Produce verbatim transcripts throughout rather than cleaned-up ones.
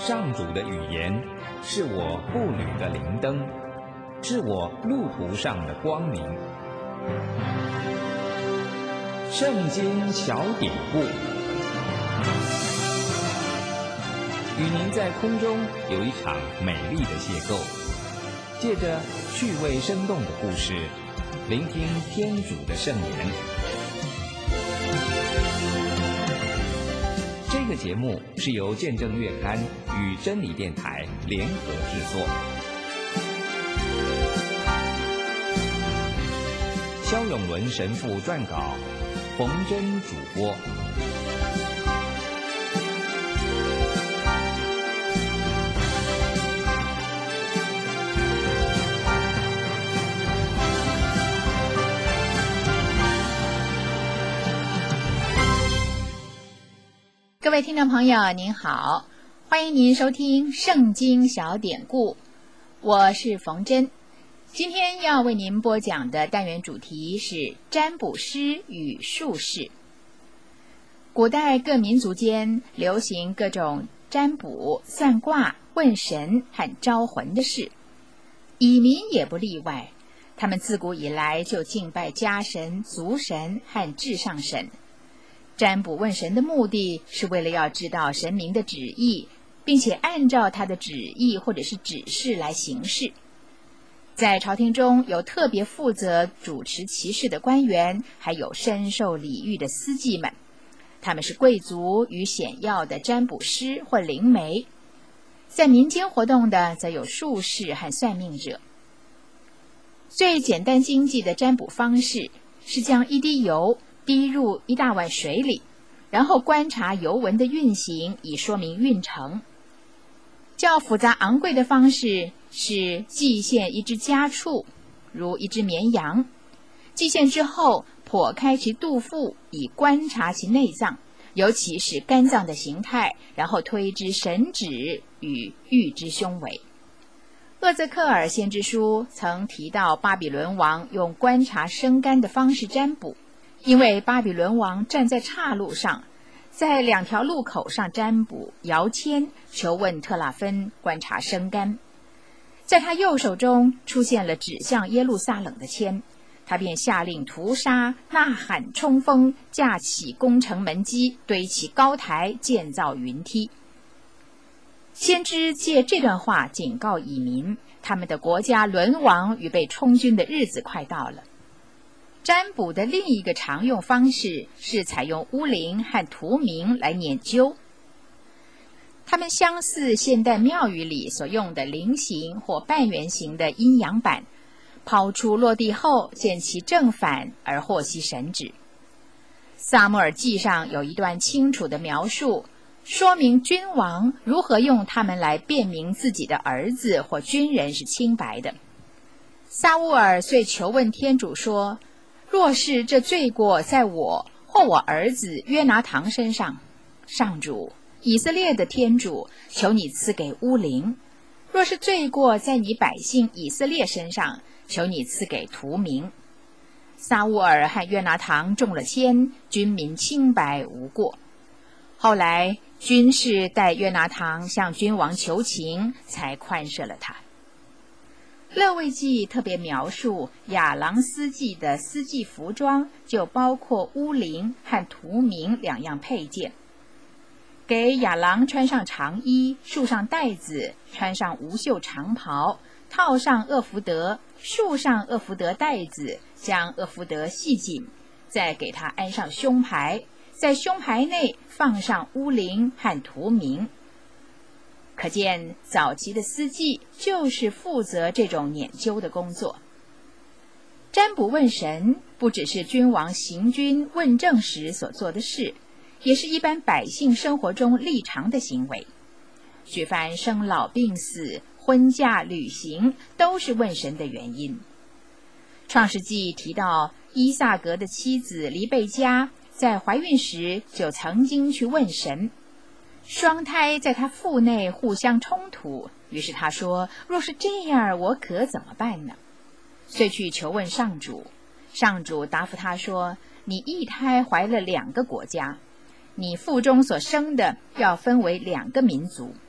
上主的语言是我步履的灵灯，是我路途上的光明。圣经小典故，与您在空中有一场美丽的邂逅，借着趣味生动的故事，聆听天主的圣言。这个节目是由见证月刊与真理电台联合制作，萧永伦神父撰稿，冯真主播。 各位听众朋友您好，欢迎您收听圣经小典故，我是冯真。今天要为您播讲的单元主题是占卜师与术士。古代各民族间流行各种占卜、算卦、问神和招魂的事，蚁民也不例外，他们自古以来就敬拜家神、族神和至上神。占卜问神的目的是为了要知道神明的旨意，并且按照他的旨意或者是指示来行事。在朝廷中有特别负责主持其事的官员，还有深受礼遇的司祭们，他们是贵族与显要的占卜师或灵媒。在民间活动的则有术士和算命者。最简单经济的占卜方式是将一滴油滴入一大碗水里，然后观察油纹的运行，以说明运程。较复杂昂贵的方式是祭献一只家畜，如一只绵羊，祭献之后剖开其肚腹，以观察其内脏，尤其是肝脏的形态，然后推知神旨与预知凶危。厄泽克尔先知书曾提到巴比伦王用观察生肝的方式占卜，因为巴比伦王站在岔路上，在两条路口上占卜摇签，求问特拉芬观察生肝。在他右手中出现了指向耶路撒冷的签，他便下令屠杀、呐喊、冲锋，架起攻城门基，堆起高台，建造云梯。先知借这段话警告蚁民，他们的国家沦亡与被充军的日子快到了。占卜的另一个常用方式是采用巫灵和图名来研究，它们相似现代庙宇里所用的菱形或半圆形的阴阳板，抛出落地后见其正反而获悉神旨。撒母耳记上有一段清楚的描述，说明君王如何用它们来辨明自己的儿子或军人是清白的。撒乌尔遂求问天主说，若是这罪过在我或我儿子约拿堂身上，上主以色列的天主，求你赐给乌灵；若是罪过在你百姓以色列身上，求你赐给图名。撒乌尔和约拿堂中了签，军民清白无过。后来军士带约拿堂向君王求情，才宽赦了他。勒位记特别描述亚郎司祭的司祭服装，就包括乌灵和图名两样配件。给亚郎穿上长衣，束上带子，穿上无袖长袍，套上厄弗得，束上厄弗得带子，将厄弗得系紧，再给他安上胸牌，在胸牌内放上乌灵和图名。可见早期的司祭就是负责这种研究的工作。占卜问神不只是君王行军问政时所做的事，也是一般百姓生活中历常的行为。举凡生老病死、婚嫁旅行，都是问神的原因。创世纪提到伊萨格的妻子黎贝加在怀孕时就曾经去问神，双胎在他腹内互相冲突，于是他说，若是这样，我可怎么办呢？遂去求问上主，上主答复他说，你一胎怀了两个国家，你腹中所生的要分为两个民族，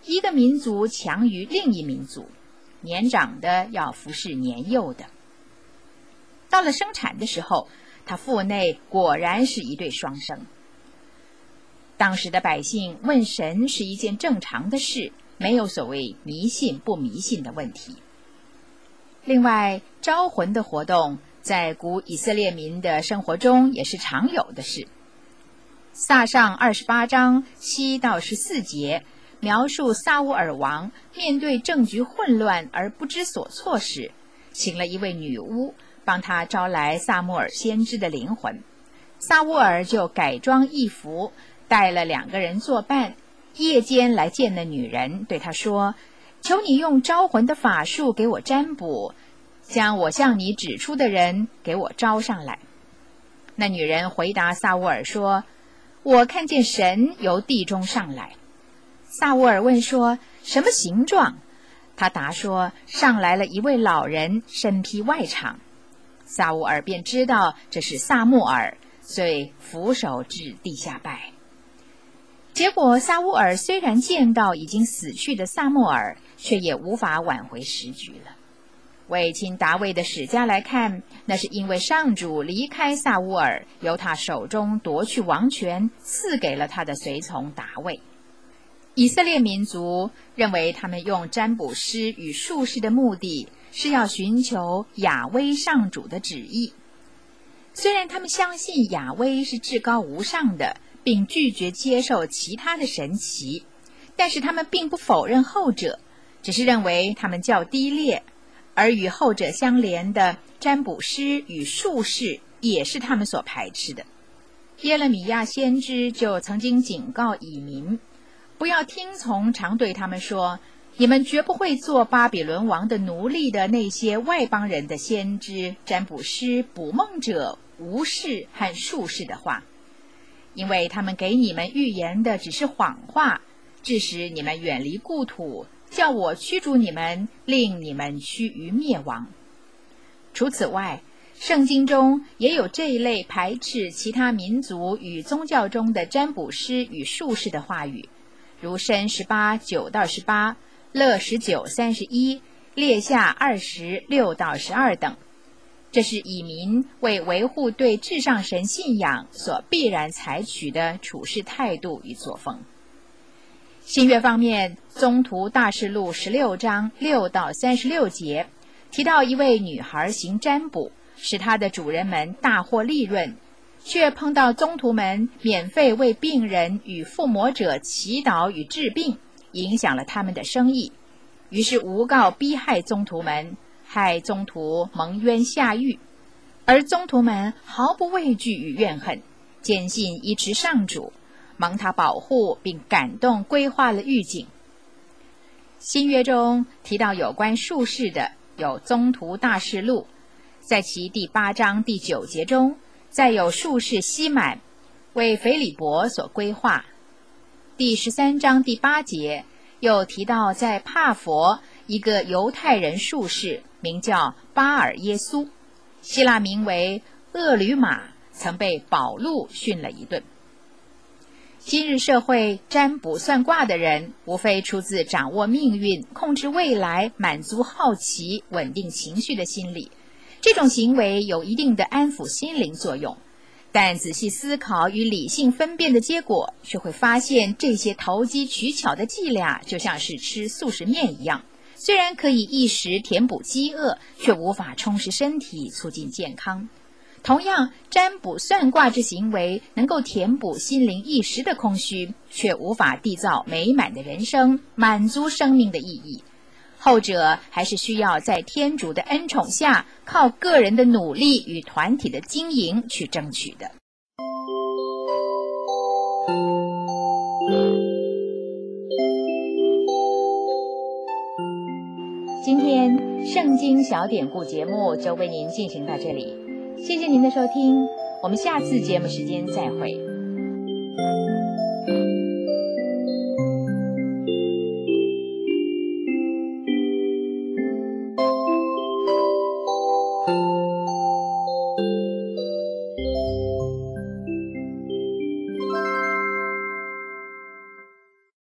一个民族强于另一民族，年长的要服侍年幼的。到了生产的时候，他腹内果然是一对双生。当时的百姓问神是一件正常的事，没有所谓迷信不迷信的问题。另外，招魂的活动在古以色列民的生活中也是常有的事。撒上二十八章七到十四节描述撒乌尔王面对政局混乱而不知所措时，请了一位女巫帮他招来撒母耳先知的灵魂。撒乌尔就改装义服，带了两个人作伴，夜间来见那女人，对她说：求你用招魂的法术给我占卜，将我向你指出的人给我招上来。那女人回答撒乌尔说：我看见神由地中上来。撒乌尔问说：什么形状？他答说：上来了一位老人，身披外裳。撒乌尔便知道这是撒母耳，遂俯首至地下拜。结果撒乌尔虽然见到已经死去的撒母耳，却也无法挽回时局了。为亲达卫的史家来看，那是因为上主离开撒乌尔，由他手中夺去王权，赐给了他的随从达卫。以色列民族认为他们用占卜师与术士的目的是要寻求亚威上主的旨意。虽然他们相信亚威是至高无上的，并拒绝接受其他的神祇，但是他们并不否认后者，只是认为他们较低劣，而与后者相连的占卜师与术士也是他们所排斥的。耶勒米亚先知就曾经警告以民，不要听从常对他们说，你们绝不会做巴比伦王的奴隶的那些外邦人的先知、占卜师、捕梦者、巫士和术士的话，因为他们给你们预言的只是谎话，致使你们远离故土，叫我驱逐你们，令你们趋于灭亡。除此外，圣经中也有这一类排斥其他民族与宗教中的占卜师与术士的话语，如申十八九到十八、勒十九三十一、列下二十六到十二等。这是以民为维护对至上神信仰所必然采取的处事态度与作风。新约方面，宗徒大事录十六章六到三十六节提到一位女孩行占卜，使她的主人们大获利润，却碰到宗徒们免费为病人与附魔者祈祷与治病，影响了他们的生意，于是诬告逼害宗徒们，害宗徒蒙冤下狱，而宗徒们毫不畏惧与怨恨，坚信依持上主，蒙他保护，并感动规划了狱警。新约中提到有关术士的有宗徒大事录，在其第八章第九节中，再有术士西满为腓利伯所规划。第十三章第八节又提到在帕佛一个犹太人术士名叫巴尔耶稣，希腊名为厄吕马，曾被保禄训了一顿。今日社会占卜算卦的人，无非出自掌握命运、控制未来、满足好奇、稳定情绪的心理。这种行为有一定的安抚心灵作用，但仔细思考与理性分辨的结果，却会发现这些投机取巧的伎俩就像是吃速食面一样，虽然可以一时填补饥饿，却无法充实身体，促进健康。同样，占卜算卦之行为能够填补心灵一时的空虚，却无法缔造美满的人生，满足生命的意义。后者还是需要在天主的恩宠下，靠个人的努力与团体的经营去争取的。今天圣经小典故节目就为您进行到这里，谢谢您的收听，我们下次节目时间再会。